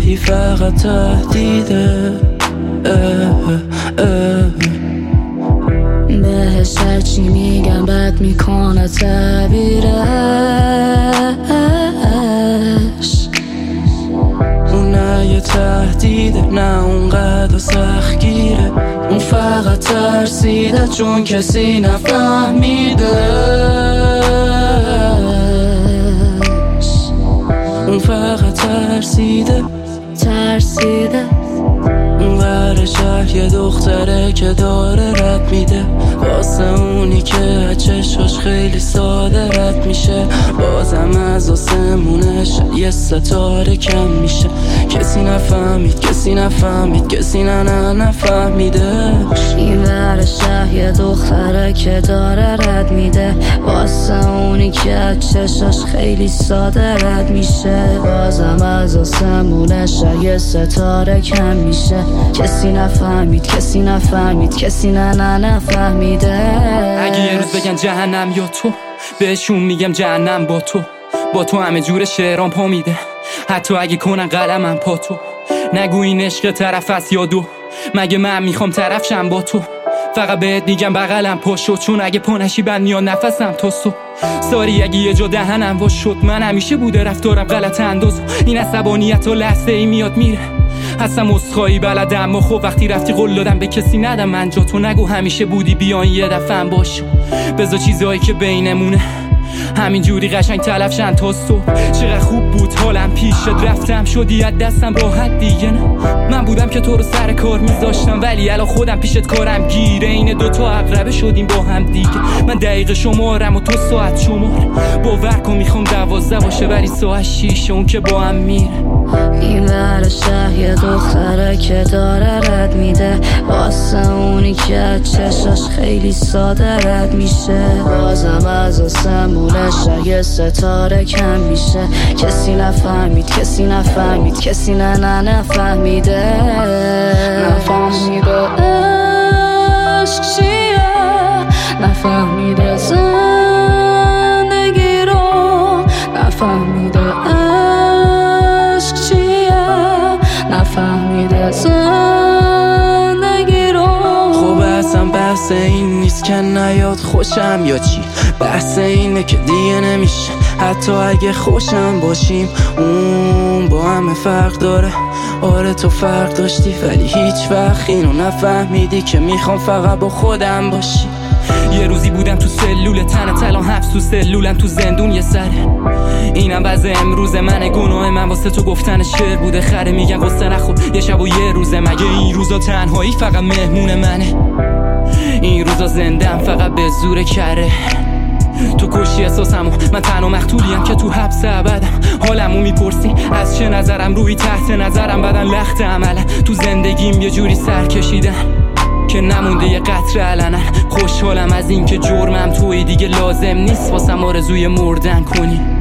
ولی فقط تهدیده. بهش هرچی میگم بد میکنه تعبیرش. اون نه یه تهدیده، نه اونقدر سختگیره. اون فقط ترسیده چون کسی نفهمیده. اون فقط ترسیده اون ور شهر یه دختره که داره رد میده واسه اونی که چشاش خیلی ساده رد میشه. بازم از آسمونش یه ستاره کم میشه. کسی نفهمید کسی نفهمیده. این ور شهر یه دختره که داره رد میده واسه اونی که چشاش خیلی ساده رد میشه. بازم از آسمونش یه ستاره کم میشه. کسی نفهمید کسی نفهمیده. اگه یه روز بگن جهنم یا تو، بهشون میگم جهنم با تو همه جور شعرام پا میده. حتی اگه کنن قلمم پا تو. نگو این عشق طرف است یا دو، مگه من میخوام طرف شم با تو. فقط بهت میگم بغلم پاشو، چون اگه پانشی بند میاد نفسم تا صبح. ساری اگه یه جا دهنم واش شد، من همیشه بوده رفتارم غلط انداز. این عصبانیت و لحظه ای میاد میره. هستم اسخایی بلدم اما خب وقتی رفتی قول دادم به کسی ندم من جا تو. نگو همیشه بودی بیان یه دفعه باش. بذار چیزایی که بینمونه همین جوری قشنگ تلف شن تا صبح. چقدر خوب بود حالم پیشت، رفتم شدی از دستم راحت دیگه. نه من بودم که تو رو سر کار میذاشتم، ولی الان خودم پیشت کارم گیره. این دوتا عقربه شدیم با هم دیگه. من دقیقه شمارم و تو ساعت شمار. باور کن میخوام 12 باشه ولی ساعت 6 اون که با هم میره. این ور شهر یه دختره که داره رد میده واسه اونی که چشاش خیلی ساده رد میشه. بازم از آسمونش یه ستاره کم میشه. کسی نفهمید کسی نفهمیده. نفهمیده عشق چیه، نفهمیده زندگی رو، نفهمیده نفهمیده زندگی رو. خب اصلا بحث این نیست که نیاد خوشم یا چی. بحث اینه که دیگه نمیشه حتی اگه خوشم باشیم. اون با همه فرق داره. آره تو فرق داشتی ولی هیچ وقت اینو نفهمیدی که میخوام فقط با خودم باشی. یه روزی بودم تو سلول تنت، الان حبس تو سلولم تو زندون یه سره. اینم وضع امروز منه، گناه من واسه تو گفتن شعر بوده. خره میگن قصه نخور یه شب و یه روزه. مگه این روزا تنهایی فقط مهمون منه؟ این روزا زندم فقط به زور کره. تو کشی احساسمو، من تنها مقتولیم که تو حبس ابدم. حالمو میپرسی از چه نظرم، روی تحت نظرم بدن لخت عملم. تو زندگیم یه جوری سر کشیدن که نمونده یه قطره علنن. خوشحالم از این که جرمم توی دیگه لازم نیست واسم آرزوی مردن کنی.